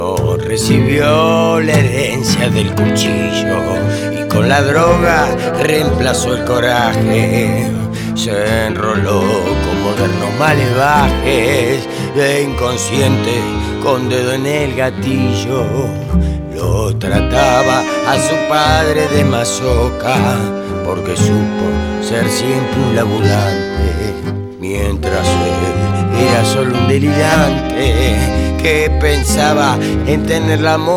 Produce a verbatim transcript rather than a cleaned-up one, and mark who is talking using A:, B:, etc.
A: Recibió la herencia del cuchillo y con la droga reemplazó el coraje. Se enroló con modernos malevajes de inconsciente con dedo en el gatillo. Lo trataba a su padre de masoca porque supo ser siempre un laburante, mientras él era solo un delirante que pensaba en tener la